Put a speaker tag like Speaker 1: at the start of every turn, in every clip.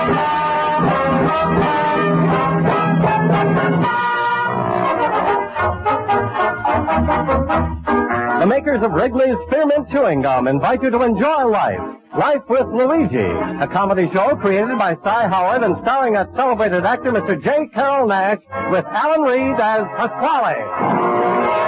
Speaker 1: The makers of Wrigley's Spearmint Chewing Gum invite you to enjoy life. Life with Luigi, a comedy show created by Cy Howard and starring a celebrated actor, Mr. J. Carrol Naish, with Alan Reed as Pasquale.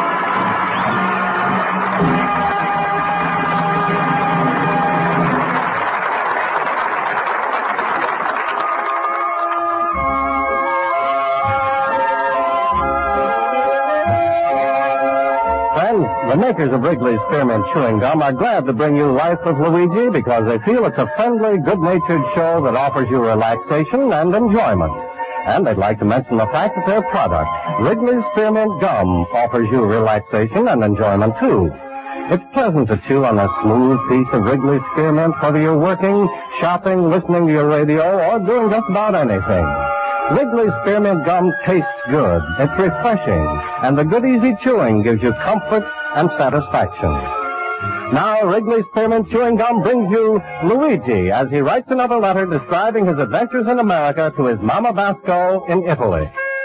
Speaker 1: The makers of Wrigley's Spearmint Chewing Gum are glad to bring you Life with Luigi because they feel it's a friendly, good-natured show that offers you relaxation and enjoyment. And they'd like to mention the fact that their product, Wrigley's Spearmint Gum, offers you relaxation and enjoyment, too. It's pleasant to chew on a smooth piece of Wrigley's Spearmint whether you're working, shopping, listening to your radio, or doing just about anything. Wrigley's Spearmint Gum tastes good, it's refreshing, and the good easy chewing gives you comfort and satisfaction. Now, Wrigley's Spearmint Chewing Gum brings you Luigi as he writes another letter describing his adventures in America to his Mama Basco in Italy.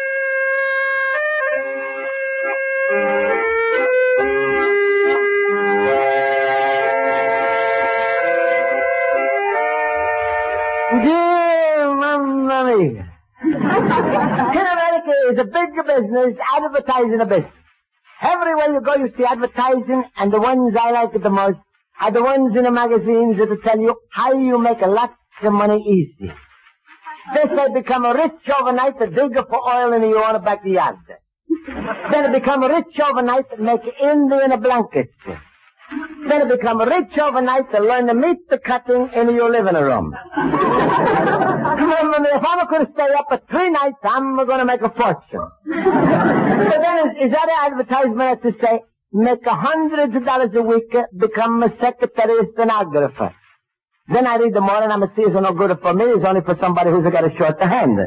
Speaker 2: Dear Mamma Mia. In America is a big business, advertising a business. Everywhere you go, you see advertising, and the ones I like the most are the ones in the magazines that tell you how you make lots of money easy. They say become rich overnight, to dig for oil in your backyard. Then become rich overnight, to make Indian blankets. Then become rich overnight to learn the meat cutting in your living room. Remember me, if I'm going to stay up for 3 nights, I'm going to make a fortune. So then is that an advertisement to say, make $100 a week, become a secretary stenographer? Then I read them all and I'm see it's no good for me, it's only for somebody who's got a short hand.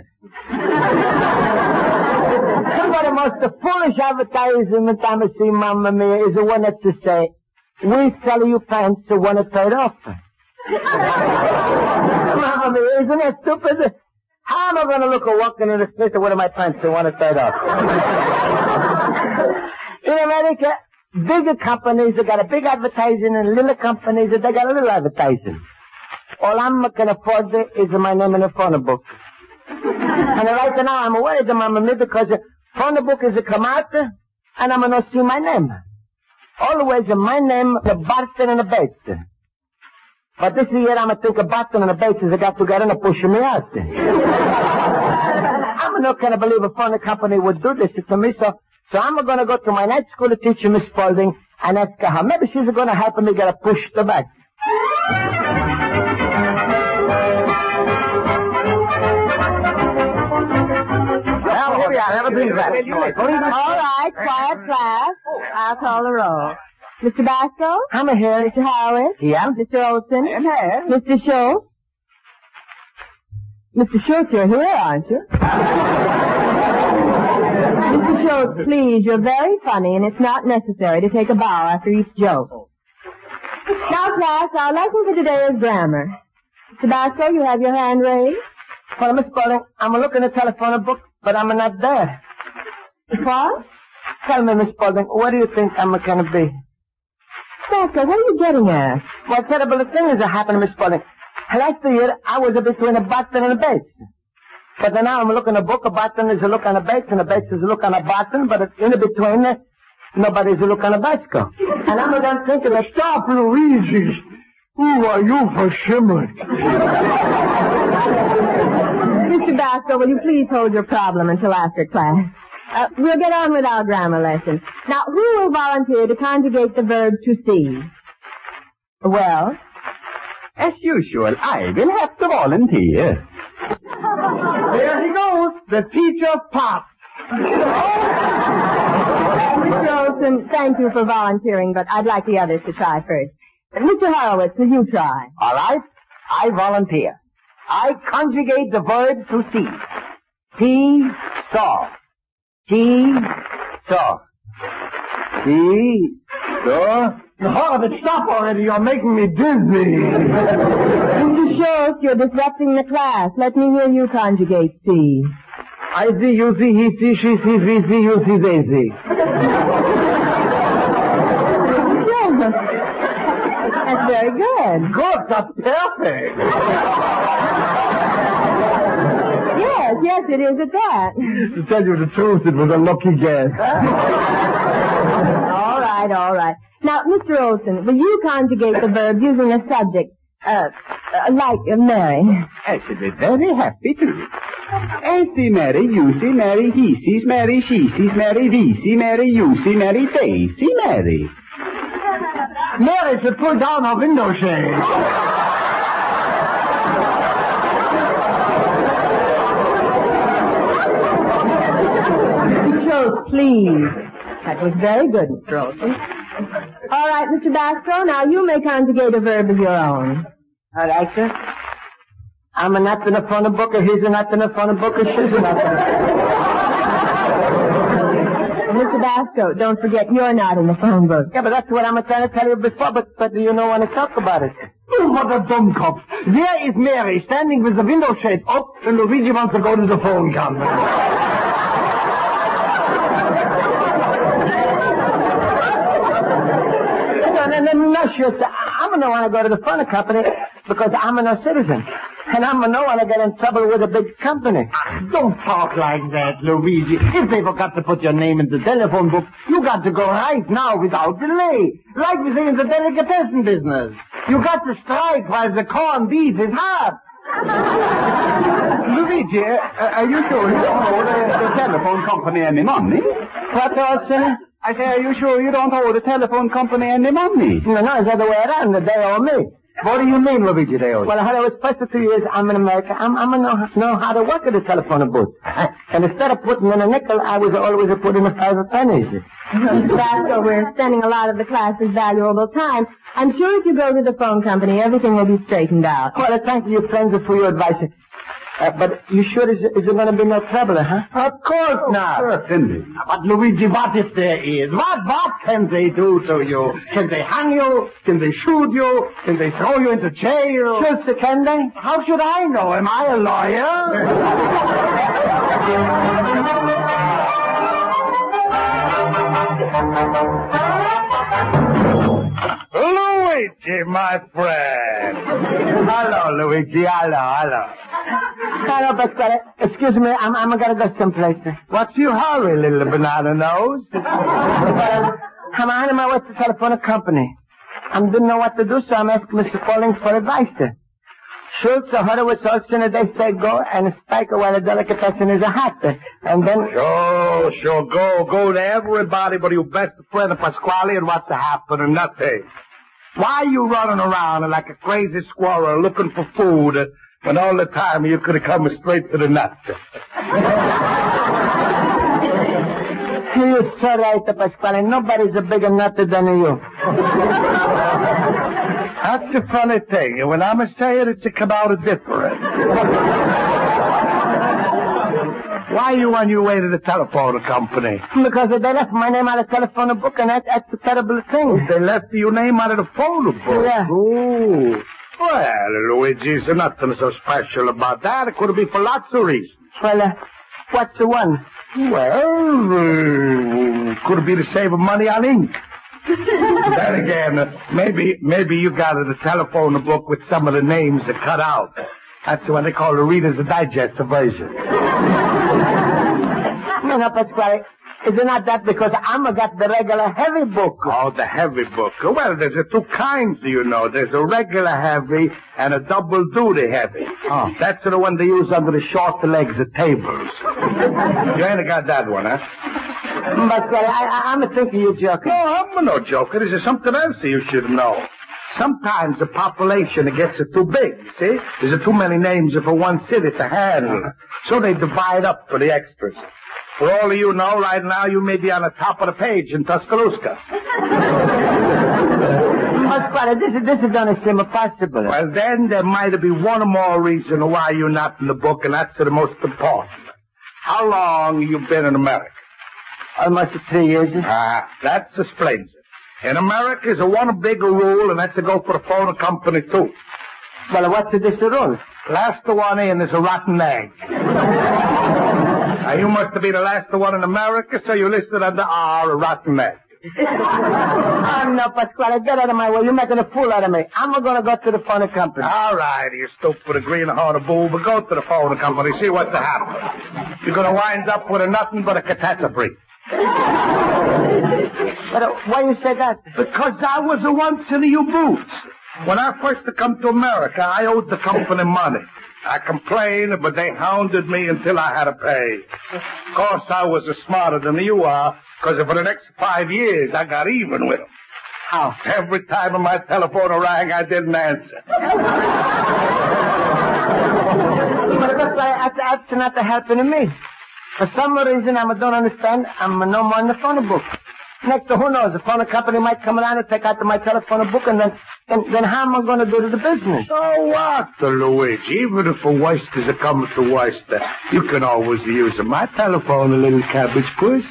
Speaker 2: But the most foolish advertisement I'm see, Mamma Mia, is the one that to say, we sell you pants to one third off. Mamma Mia, isn't that stupid? How am I going to look walking in the street with one of my pants to one third off? In America, bigger companies have got a big advertising and little companies they got a little advertising. All I'm can afford is my name in the phone book. And right now I'm worried, Mamma Mia, because the phone book is a come out and I'm going to see my name. Always my name, the Barton and the Bates. But this year I'm going to think of Barton and the Bates has got to get in and push me out. I'm not going to believe a phone company would do this to me, so I'm going to go to my night school teacher, Miss Spaulding, and ask her. Maybe she's going to help me get a push to back. Well, here we are. Everything's ready. All
Speaker 3: right, quiet class. I'll call the roll. Mr. Basco?
Speaker 2: I'm here.
Speaker 3: Mr. Howard?
Speaker 2: Yeah?
Speaker 3: Mr. Olson?
Speaker 2: I'm here.
Speaker 3: Mr. Schultz? Mr. Schultz, you're here, aren't you? Mr. Schultz, please, you're very funny, and it's not necessary to take a bow after each joke. Now, class, our lesson for today is grammar. Mr. Basco, you have your hand raised.
Speaker 2: Well, Miss Spaulding, I'm looking at the telephone book, but I'm not there.
Speaker 3: What?
Speaker 2: Tell me, Miss Spaulding, what do you think I'm going to be?
Speaker 3: Basco, what are you getting at?
Speaker 2: What terrible thing is happening, Miss Spaulding? Last year, I was between a Barton and a Bates. But now I'm looking at a book, a Barton is a look on a Bates, and a Bates is a look on a Barton, but in between, nobody's a look on a Basco. And I'm done thinking,
Speaker 4: stop, Luigi. Who are you for shimmering?
Speaker 3: Mr. Basco, will you please hold your problem until after class? We'll get on with our grammar lesson. Now, who will volunteer to conjugate the verb to see? Well?
Speaker 5: As usual, I will have to volunteer.
Speaker 4: There he goes, the teacher popped.
Speaker 3: Mr. Olson, thank you for volunteering, but I'd like the others to try first. Mr. Horowitz, will you try?
Speaker 2: All right, I volunteer. I conjugate the verb to see. See, saw. See, saw.
Speaker 4: See, saw, Oh, but stop already. You're making me dizzy.
Speaker 3: Mr. Schultz, you're disrupting the class. Let me hear you conjugate see.
Speaker 2: I see, you see, he see, she see, we see, you see, they see.
Speaker 3: That's very good.
Speaker 2: Good, that's perfect.
Speaker 3: Yes, it is at that.
Speaker 2: To tell you the truth, it was a lucky guess.
Speaker 3: All right. Now, Mr. Olson, will you conjugate the verb using a subject, like Mary?
Speaker 5: I should be very happy to. I see Mary, you see Mary, he sees Mary, she sees Mary, we see Mary, you see Mary, they see Mary.
Speaker 4: Mary should pull down her window shade.
Speaker 3: Mr. Schultz, please. That was very good, Mr. Olson. All right, Mr. Basco, now you may conjugate a verb of your own.
Speaker 2: All right, sir. I'm a nut in the phone book, or he's a nut in the phone book, or she's a nut in the
Speaker 3: Mr. Basco, don't forget you're not in the phone book.
Speaker 2: Yeah, but that's what I'm trying to tell you before, but you don't want to talk about it.
Speaker 4: Oh, what a dummkopf. There is Mary standing with the window shade up, and Luigi wants to go to the phone company.
Speaker 2: No, sure, sir. I'm going to want to go to the phone company because I'm a no citizen. And I'm going to want to get in trouble with a big company.
Speaker 4: Don't talk like that, Luigi. If they forgot to put your name in the telephone book, you got to go right now without delay. Like we say in the delicatessen business. You got to strike while the corned beef is hot.
Speaker 5: Luigi, are you sure you don't owe the telephone company any money?
Speaker 2: What, sir?
Speaker 5: I say, are you sure you don't owe the telephone company any money?
Speaker 2: No, it's the other way around. They owe me.
Speaker 5: What do you mean, Luigi, they owe you?
Speaker 2: Well, I was supposed to 2 years. I'm in America. I'm gonna know how to work at the telephone booth. And instead of putting in a nickel, I was always putting in 5 pennies.
Speaker 3: Mr. Basco, we're spending a lot of the class's valuable time. I'm sure if you go to the phone company, everything will be straightened out.
Speaker 2: Well, thank you, friends, for your advice. But you sure is there going to be no trouble, huh?
Speaker 4: Of course not.
Speaker 5: Certainly.
Speaker 4: But Luigi, what if there is? What can they do to you? Can they hang you? Can they shoot you? Can they throw you into jail?
Speaker 2: Sure, sir, can they?
Speaker 4: How should I know? Am I a lawyer? Luigi, my friend. Hello, Luigi. Hello.
Speaker 2: Hello, Pasquale. Excuse me, I'm gonna go someplace.
Speaker 4: What's your hurry, little banana nose?
Speaker 2: I'm on my way to the telephone company. I didn't know what to do, so I'm asking Mr. Falling for advice. Schultz or Horowitz, Olsen, they say go, and Spiker, while a delicatessen is a hat. And then...
Speaker 4: Sure, go to everybody but your best friend Pasquale, and what's happening? Nothing. Why are you running around like a crazy squirrel looking for food when all the time you could have come straight to the nut?
Speaker 2: You're so right, Pasquale. Nobody's a bigger nutter than you.
Speaker 4: That's the funny thing. When I'm saying it, it come out different. Why are you on your way to the telephone company?
Speaker 2: Because they left my name out of the telephone book, and that's a terrible thing.
Speaker 4: They left your name out of the phone book?
Speaker 2: Yeah.
Speaker 4: Oh. Well, Luigi, there's nothing so special about that. It could be for lots of reasons.
Speaker 2: Well, what's the one?
Speaker 4: Well, could be to save money on ink. Then again, maybe you got the telephone book with some of the names that cut out. That's what they call the Reader's Digest version.
Speaker 2: No, Pasquale. Is it not that because I'm got the regular heavy book?
Speaker 4: Oh, the heavy book. Well, there's two kinds, you know. There's a regular heavy and a double-duty heavy.
Speaker 2: Oh.
Speaker 4: That's the one they use under the short legs at tables. You ain't got that one, huh?
Speaker 2: Pasquale, I'm thinking you're joking.
Speaker 4: No, I'm no joker. This is something else you should know. Sometimes the population gets too big, see? There's too many names for one city to handle. So they divide up for the extras. For all of you know, right now you may be on the top of the page in Tuscaloosa.
Speaker 2: Pasquale, this is gonna seem impossible.
Speaker 4: Well, then there might be one more reason why you're not in the book, and that's the most important. How long you been in America?
Speaker 2: Almost 3 years.
Speaker 4: That explains it. In America, there's one big rule, and that's to go for the phone company, too.
Speaker 2: Well, what's this rule?
Speaker 4: Last one in is a rotten egg. Now, you must have been the last one in America, so you listed under R, a rotten egg.
Speaker 2: Oh, no, Pasquale, get out of my way. You're making a fool out of me. I'm going to go to the phone company.
Speaker 4: All right, you stupid greenhorn bull, but go to the phone company, see what's happening. You're going to wind up with a nothing but a catastrophe.
Speaker 2: But why you say that?
Speaker 4: Because I was the once in the U-boots. When I first come to America, I owed the company money. I complained, but they hounded me until I had to pay. Of course, I was smarter than you are, because for the next 5 years, I got even with them.
Speaker 2: How?
Speaker 4: Every time my telephone rang, I didn't answer.
Speaker 2: But that's not helping me. For some reason, I don't understand, I'm no more in the phone book. Next to who knows, the phone company might come around and take out my telephone book, and then how am I going to do to the business?
Speaker 4: So what, Luigi? Even if a worst is coming to worst, you can always use my telephone, a little cabbage pussy.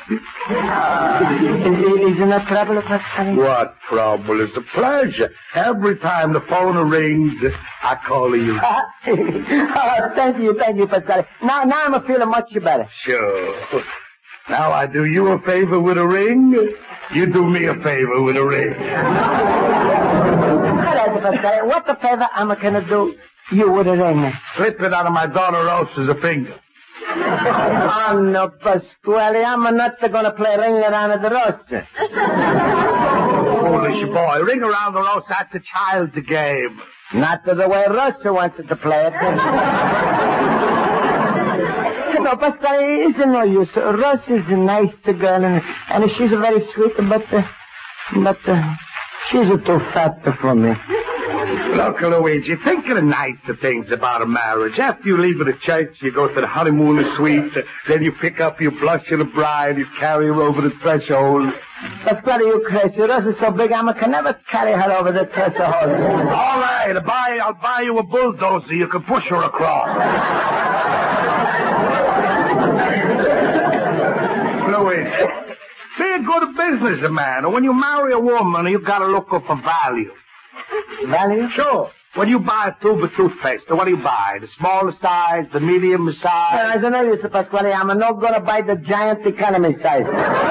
Speaker 2: Isn't that trouble, Pasquale?
Speaker 4: What trouble? It's a pleasure. Every time the phone rings, I call you.
Speaker 2: Oh, thank you, Pasquale. Now I'm feeling much better.
Speaker 4: Sure. Now I do you a favor with a ring, you do me a favor with a ring.
Speaker 2: Pasquale, what the favor am I going to do you with a ring?
Speaker 4: Slip it out of my daughter Rosa's finger.
Speaker 2: Oh, no, Pasquale, I'm not going to play ring around the Rosa.
Speaker 4: Foolish boy, ring around the Rosa, that's a child's game.
Speaker 2: Not the way Rosa wanted to play it. No, Pasquale, it's no use. Rosa is a nice girl, and she's very sweet, but she's too fat for me.
Speaker 4: Look, Luigi, think of the nicer things about a marriage. After you leave the church, you go to the honeymoon suite, then you pick up your blushing bride, you carry her over the threshold.
Speaker 2: Pasquale, you crazy. Rosa's so big, I can never carry her over the threshold.
Speaker 4: All right, I'll buy you a bulldozer. You can push her across. Luigi, be a good businessman. And when you marry a woman, you got to look for value.
Speaker 2: Value?
Speaker 4: Sure. When you buy a tube of toothpaste, what do you buy? The smaller size, the medium size?
Speaker 2: I don't know, Mr. Pasquale. I'm not going to buy the giant economy size.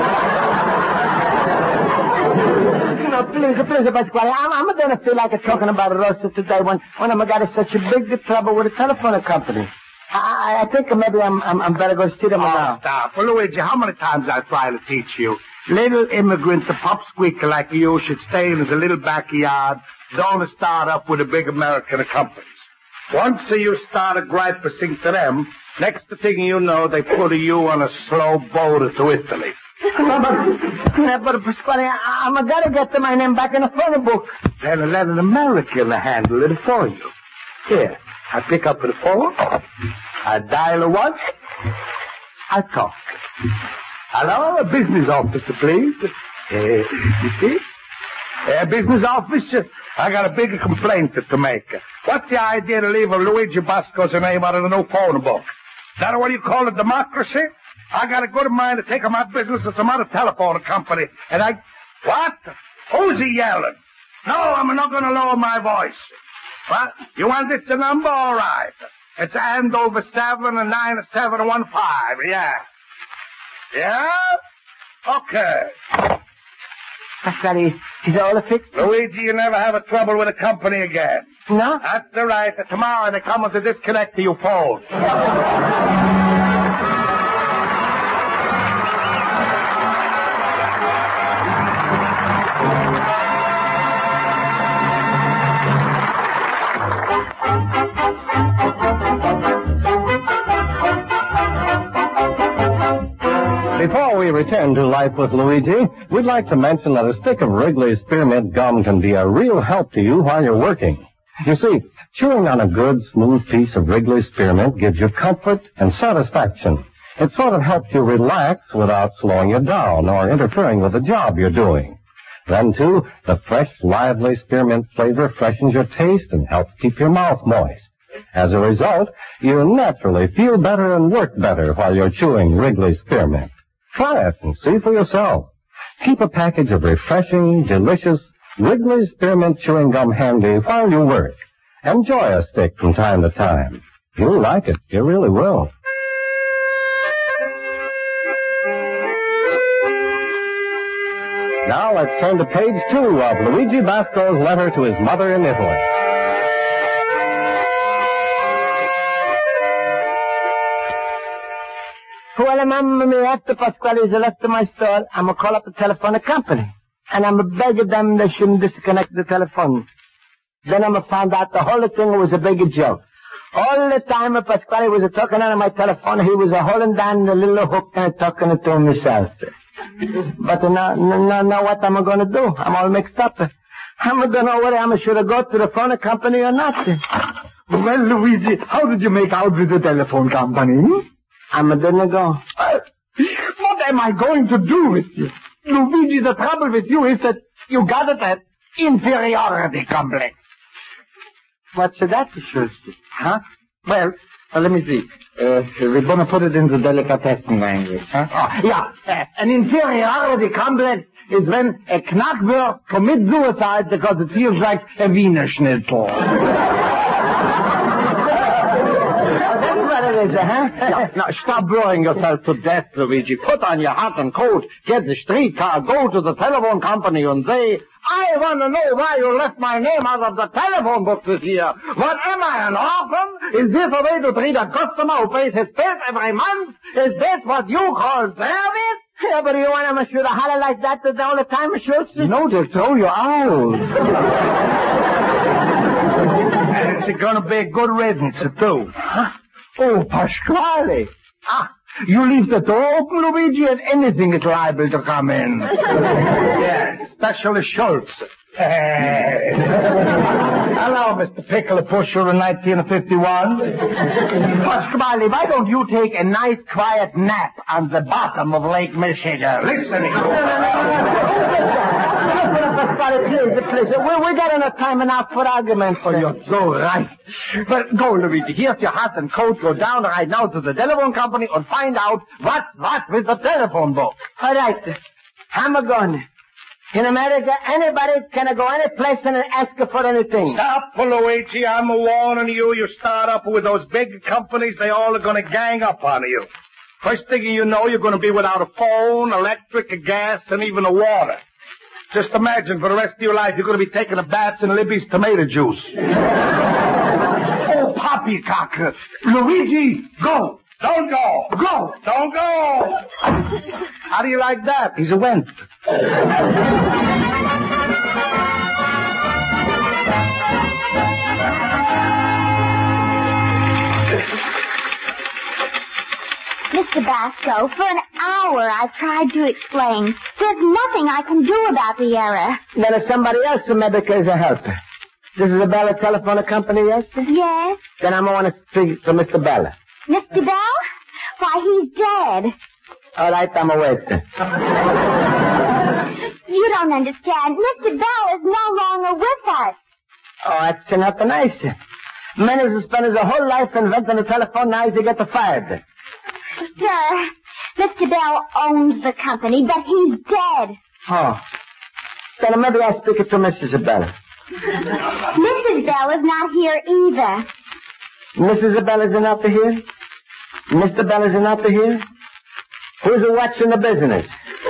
Speaker 2: No, please, Pasquale. I'm going to feel like talking about Rosa today when I'm got such a big trouble with the telephone company. I think maybe I'm better going to see them now.
Speaker 4: Stop. Well, Luigi, how many times I try to teach you? Little immigrants, a pop squeaker like you, should stay in his little backyard. Don't start up with the big American companies. Once you start a griping to them, next thing you know, they put you on a slow boat to Italy.
Speaker 2: But Pasquale, I'm got to get my name back in the phone book.
Speaker 4: Then let an American handle it for you. Here, I pick up the phone, I dial once, I talk. Hello, a business office, please. You see? Business office, I got a big complaint to make. What's the idea to leave a Luigi Bosco's name out of the new phone book? Is that what you call a democracy? I got a good mind to take my business to some other telephone company, and What? Who's he yelling? No, I'm not going to lower my voice. What? You want this number? All right. It's Andover 79715, yeah. Yeah? Okay.
Speaker 2: Pasquale, is all fixed?
Speaker 4: Luigi, you never have a trouble with a company again.
Speaker 2: No?
Speaker 4: That's all right. Tomorrow they come to disconnect to your phone.
Speaker 1: Before we return to Life with Luigi, we'd like to mention that a stick of Wrigley's Spearmint Gum can be a real help to you while you're working. You see, chewing on a good, smooth piece of Wrigley's Spearmint gives you comfort and satisfaction. It sort of helps you relax without slowing you down or interfering with the job you're doing. Then, too, the fresh, lively spearmint flavor freshens your taste and helps keep your mouth moist. As a result, you naturally feel better and work better while you're chewing Wrigley's Spearmint. Try it and see for yourself. Keep a package of refreshing, delicious Wrigley's Spearmint Chewing Gum handy while you work. Enjoy a stick from time to time. You'll like it. You really will. Now let's turn to page 2 of Luigi Basco's letter to his mother in Italy.
Speaker 2: Well, Mamma mia, after Pasquale's left my store, I'm going to call up the telephone company. And I'm going to beg them they shouldn't disconnect the telephone. Then I'm going to find out the whole thing was a big joke. All the time Pasquale was talking on my telephone, he was holding down the little hook and talking to himself. But now what am I going to do? I'm all mixed up. I don't know whether I should go to the phone company or not.
Speaker 4: Well, Luigi, how did you make out with the telephone company?
Speaker 2: I didn't go.
Speaker 4: What am I going to do with you? Luigi, the trouble with you is that you got that inferiority complex.
Speaker 2: What's that, Schultz?
Speaker 4: Huh? Well, let me see. We're going to put it in the delicatessen language, huh? Oh, yeah. An inferiority complex is when a Knackwurst commits suicide because it feels like a Wiener Schnitzel.
Speaker 5: Now, stop blowing yourself to death, Luigi. Put on your hat and coat, get the streetcar, go to the telephone company and say, I want to know why you left my name out of the telephone book this year. What am I, an orphan? Is this a way to treat a customer who pays his bills every month? Is this what you call service?
Speaker 2: Yeah, but you want to shoot a holler like that all the time, Schultz?
Speaker 4: No, they'll throw you out. And it's going to be a good riddance, too. Huh? Oh, Pasquale. You leave the door open, Luigi, and anything is liable to come in. Yes, especially Schultz. Hello, Mr. Pickle Pusher in 1951. Pasquale, why don't you take a nice quiet nap on the bottom of Lake Michigan? Listen
Speaker 2: Please. We got enough time enough for arguments.
Speaker 4: Oh, you're so right. But go, Luigi. Here's your hat and coat. Go down right now to the telephone company and find out what's what with the telephone book.
Speaker 2: All right. I'm going. In America, anybody can go any place and ask for anything.
Speaker 4: Stop, Luigi. I'm warning you. You start up with those big companies, they all are going to gang up on you. First thing you know, you're going to be without a phone, electric, gas, and even a water. Just imagine, for the rest of your life, you're going to be taking a bath in Libby's tomato juice. Oh, poppycock. Luigi, go. Don't go. Go. Don't go. How do you like that? He's a wimp.
Speaker 6: Mr. Basco, for an hour I've tried to explain. There's nothing I can do about the error.
Speaker 2: Then if somebody else in America is a helper. This is a Bella Telephone Company, yes?
Speaker 6: Yes?
Speaker 2: Then I want to speak to Mr. Bella.
Speaker 6: Mr. Bell? Why, he's dead.
Speaker 2: All right, I'm away.
Speaker 6: You don't understand. Mr. Bell is no longer with us.
Speaker 2: Oh, that's not nice. Man has spent his whole life inventing a telephone, now he's get fired.
Speaker 6: Sir, Mr. Bell owns the company, but he's dead.
Speaker 2: Oh. Then maybe I'll speak it to Mrs. Bell.
Speaker 6: Mrs. Bell is not here either.
Speaker 2: Mrs. Bell is not here? Mr. Bell is not here? Who's watching the business?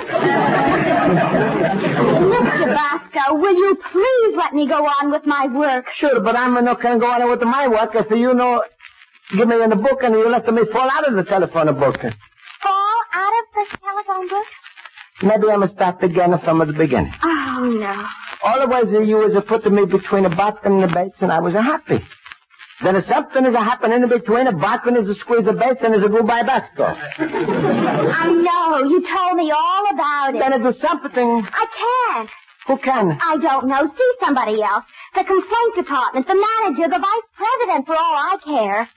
Speaker 6: Mr. Basco, will you please let me go on with my work?
Speaker 2: Sure, but I'm not going to go on with my work if you know... Give me in the book and you let me fall out of the telephone book.
Speaker 6: Fall out of the telephone book?
Speaker 2: Maybe I must start again from the beginning.
Speaker 6: Oh, no.
Speaker 2: Otherwise, you was putting me between a bottom and the base, and I was happy. Then if something is happening in between, a bottom is a squeeze of base and is a goodbye Basco.
Speaker 6: I know. You told me all about it.
Speaker 2: Then I do something.
Speaker 6: I can't.
Speaker 2: Who can?
Speaker 6: I don't know. See somebody else. The complaint department, the manager, the vice president, for all I care.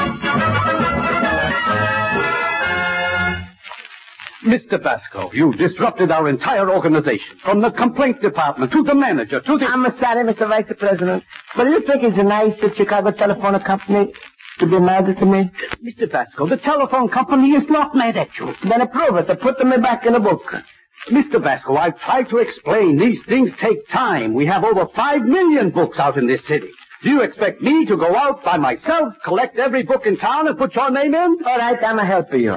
Speaker 5: Mr. Basco, you disrupted our entire organization. From the complaint department to the manager to the...
Speaker 2: I'm sorry, Mr. Vice President. But you think it's nice of Chicago Telephone Company to be mad at me?
Speaker 5: Mr. Basco, the telephone company is not mad at you.
Speaker 2: Then approve it. Put me back in the book.
Speaker 5: Mr. Basco, I've tried to explain. These things take time. We have over 5 million books out in this city. Do you expect me to go out by myself, collect every book in town, and put your name in?
Speaker 2: All right, I'm a helper you.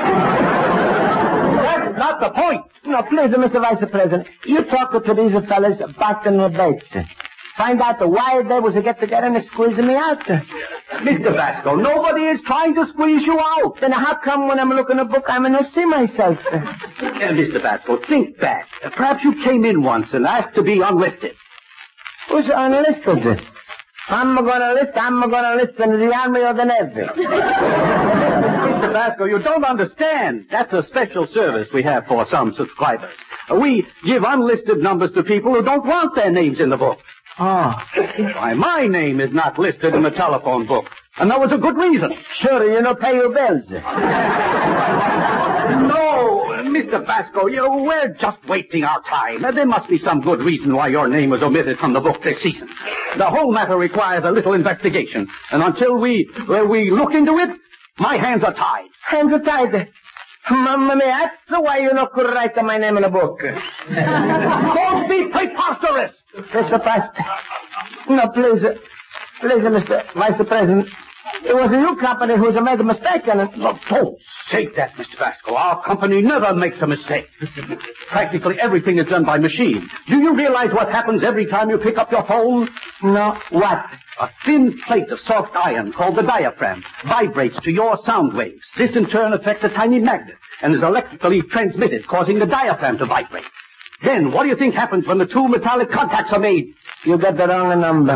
Speaker 5: That's not the point.
Speaker 2: No, please, Mr. Vice President, you talk to these fellas, Boston and Bates. Find out why they was to get together and squeezing me out.
Speaker 5: Mr. Basco, nobody is trying to squeeze you out.
Speaker 2: Then how come when I'm looking at a book, I'm going to see myself?
Speaker 5: Mr. Basco, think back. Perhaps you came in once and asked to be unlisted.
Speaker 2: Who's unlisted? I'm going to list in the Army of the Navy.
Speaker 5: Mr. Basco, you don't understand. That's a special service we have for some subscribers. We give unlisted numbers to people who don't want their names in the book.
Speaker 2: Oh.
Speaker 5: Why, my name is not listed in the telephone book. And that was a good reason.
Speaker 2: Sure, you don't pay your bills.
Speaker 5: No, Mr. Basco, we're just wasting our time. There must be some good reason why your name was omitted from the book this season. The whole matter requires a little investigation. And until we look into it, my hands are tied.
Speaker 2: Hands are tied? Mamma mia, that's why you not could write my name in a book.
Speaker 5: Don't be preposterous!
Speaker 2: Mr. Pastor. No, please, Mr. Vice President. It was a new company who's made a mistake in it.
Speaker 5: Oh, don't say that, Mr. Basco. Our company never makes a mistake. Practically everything is done by machine. Do you realize what happens every time you pick up your phone?
Speaker 2: No, what?
Speaker 5: A thin plate of soft iron called the diaphragm vibrates to your sound waves. This in turn affects a tiny magnet and is electrically transmitted, causing the diaphragm to vibrate. Then, what do you think happens when the two metallic contacts are made?
Speaker 2: You got the wrong number.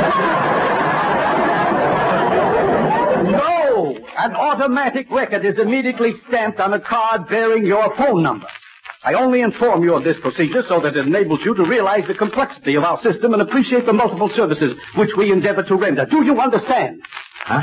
Speaker 5: No! An automatic record is immediately stamped on a card bearing your phone number. I only inform you of this procedure so that it enables you to realize the complexity of our system and appreciate the multiple services which we endeavor to render. Do you understand?
Speaker 2: Huh?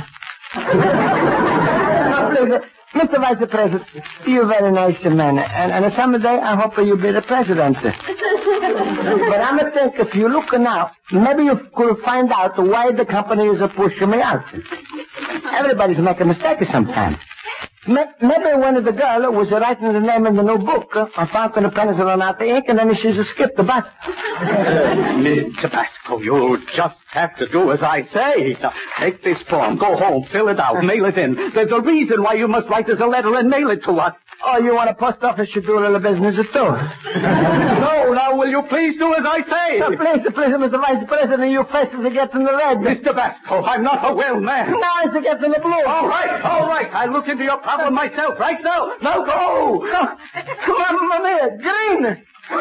Speaker 2: No, please, Mr. Vice President, you're a very nice man, and someday I hope you'll be the president. But I'm think if you look now, maybe you could find out why the company is pushing me out. Everybody's making a mistake sometimes. Maybe one of the girls was writing the name in the new book. I found the pens run out the ink, and then she's skipped the bus.
Speaker 5: Mr. Basco, you just have to do as I say. Now, take this form, go home, fill it out, mail it in. There's a reason why you must write us a letter and mail it to us.
Speaker 2: Oh, you want a post office should do a little business too?
Speaker 5: No, now will you please do as I say?
Speaker 2: No, please, Mr. Vice President, your face is getting the red.
Speaker 5: Mr. Basco, I'm not a well man.
Speaker 2: Now it's getting the blue.
Speaker 5: All right. I'll look into your problem myself right now. Now go.
Speaker 2: No, Mamma mia, green.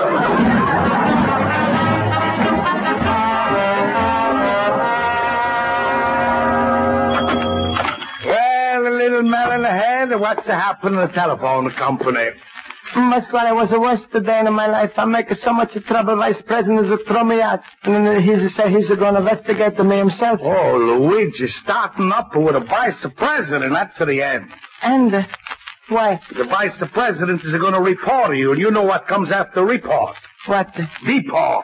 Speaker 4: Well, a little melon ahead. What's happened to the telephone company?
Speaker 2: Pasquale, it was the worst day in my life. I'm making so much trouble. Vice President is throw me out. And then he's going to investigate me himself.
Speaker 4: Oh, Luigi, starting up with a vice president. That's the end.
Speaker 2: And why?
Speaker 4: The vice president is going to report you, and you know what comes after report.
Speaker 2: What?
Speaker 4: Deport.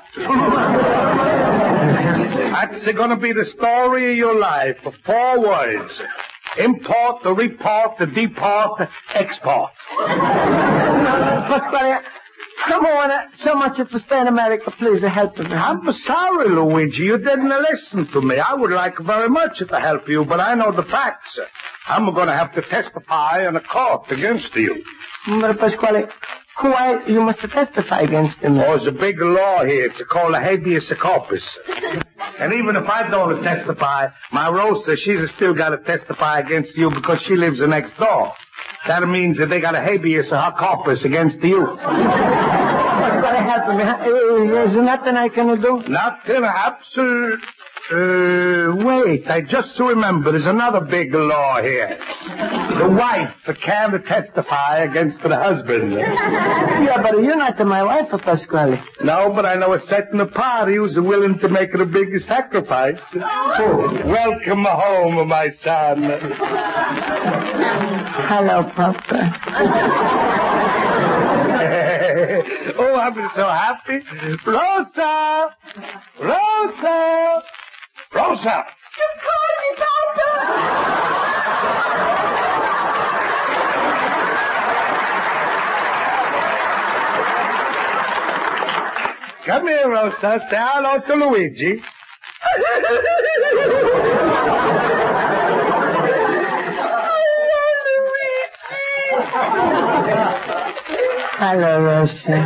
Speaker 4: That's going to be the story of your life. 4 words. Import, the report, the deport, export.
Speaker 2: Pasquale, come on, so much to stay in America. Please help me.
Speaker 4: I'm sorry, Luigi. You didn't listen to me. I would like very much to help you, but I know the facts. I'm going to have to testify in a court against you.
Speaker 2: But Pasquale, why you must testify against him?
Speaker 4: Oh, there's a big law here. It's called a habeas corpus. And even if I don't testify, my Rosa, she's still got to testify against you because she lives next door. That means that they got a habeas corpus against you.
Speaker 2: Pasquale, help me. Is there nothing I can do?
Speaker 4: Nothing, absolute. Wait, I just remember there's another big law here. The wife can't testify against the husband.
Speaker 2: Yeah, but you're not my wife, Pasquale.
Speaker 4: No, but I know a certain party who's willing to make the biggest sacrifice. Oh, welcome home, my son.
Speaker 2: Hello, Papa.
Speaker 4: Oh, I'm so happy. Rosa! Rosa! Rosa!
Speaker 3: You called me, Papa!
Speaker 4: Come here, Rosa. Say hello to Luigi.
Speaker 2: Hello, Rosa.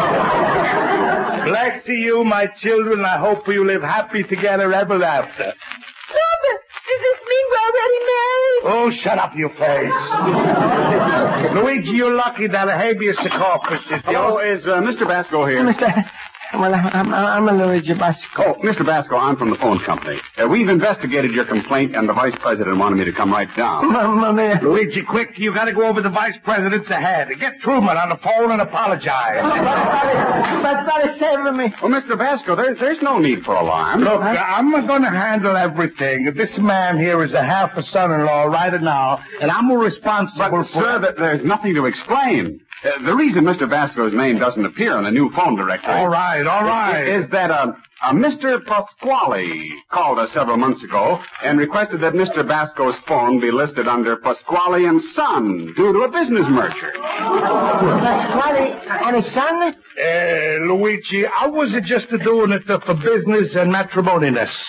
Speaker 4: Bless you, my children. I hope you live happy together ever after.
Speaker 3: Papa, does this mean we're already married?
Speaker 4: Oh, shut up, you face. Luigi, you're lucky that a habeas corpus is
Speaker 7: Hello, is Mr. Basco here?
Speaker 2: Well, I'm a Luigi Basco.
Speaker 7: Oh, Mr. Basco, I'm from the phone company. We've investigated your complaint, and the vice president wanted me to come right down.
Speaker 2: Mamma mia.
Speaker 4: Luigi, quick, you gotta go over the vice president's ahead. Get Truman on the phone and apologize.
Speaker 2: But saving me.
Speaker 7: Oh, Mr. Basco, there's no need for alarm.
Speaker 4: Look, I'm gonna handle everything. This man here is a half a son-in-law right now, and I'm responsible
Speaker 7: But,
Speaker 4: for...
Speaker 7: sir, there's nothing to explain. The reason Mr. Basco's name doesn't appear on the new phone directory...
Speaker 4: All right.
Speaker 7: ...is that Mr. Pasquale called us several months ago and requested that Mr. Basco's phone be listed under Pasquale and Son due to a business merger.
Speaker 2: Pasquale and his son?
Speaker 4: Luigi, I was just doing it for business and matrimonyness.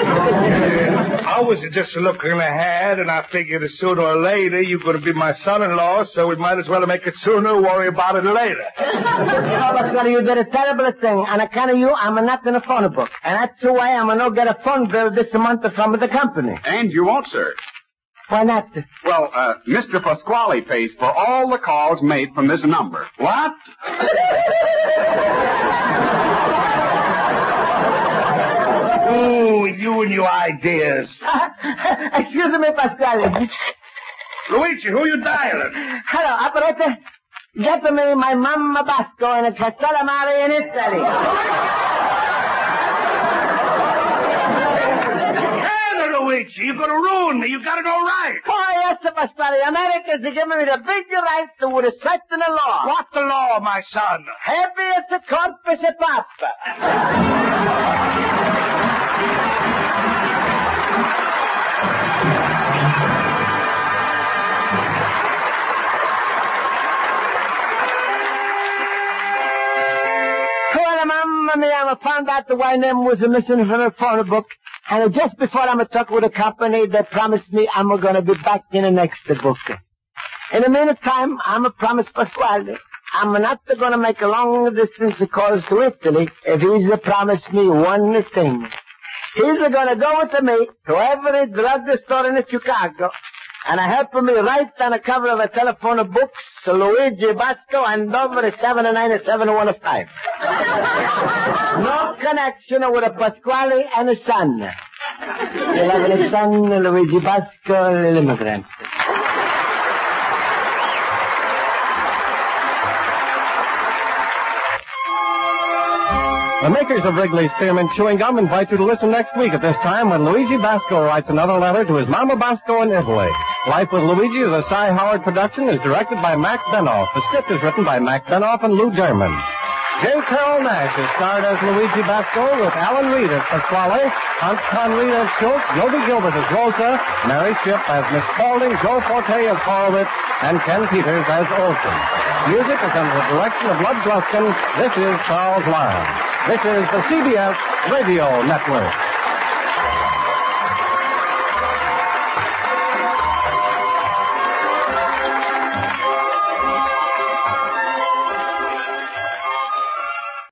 Speaker 4: I was just looking ahead, and I figured sooner or later you're going to be my son-in-law, so we might as well make it sooner, worry about it later.
Speaker 2: Oh, Pasquale, you did a terrible thing. On account of you, I'm not in a phone book. And that's why I'm going to get a phone bill this month from the company.
Speaker 7: And you won't, sir.
Speaker 2: Why not?
Speaker 7: Well, Mr. Pasquale pays for all the calls made from this number.
Speaker 4: What? Oh, you and your ideas.
Speaker 2: Excuse me, Pasquale.
Speaker 4: Luigi, who you dialing?
Speaker 2: Hello, operator. Get me my Mamma Basco in a Castellamare in Italy.
Speaker 4: Luigi, you're going to ruin me. You got to go right.
Speaker 2: Oh, yes, Pasquale. America's giving me the big right to set in the law.
Speaker 4: What the law, my son?
Speaker 2: Habeas corpus papa. Well, Mamma mia, I found out the why name was missing from the phone book. And just before I'm talk with the company, they promised me I'm going to be back in the next book. In the meantime, I'm a promise Pasquale. I'm not going to make a long distance calls to Italy if he's promised me one thing. He's going to go with me to every drugstore in Chicago and help me write on the cover of a telephone book to Luigi Basco and over 79715. No connection with a Pasquale and a son. You'll have a son, Luigi Basco, l'immigrant.
Speaker 1: The makers of Wrigley's Spearmint Chewing Gum invite you to listen next week at this time when Luigi Basco writes another letter to his Mama Basco in Italy. Life with Luigi is a Cy Howard production, is directed by Mac Benoff. The script is written by Mac Benoff and Lou German. J. Carroll Nash is starred as Luigi Basco with Alan Reed as Pasquale, Hans Conried as Schultz, Yogi Gilbert as Rosa, Mary Shipp as Miss Spaulding, Joe Forte as Horowitz, and Ken Peters as Olson. Music is under the direction of Lud Gluskin. This is Charles Lyon. This is the CBS Radio Network.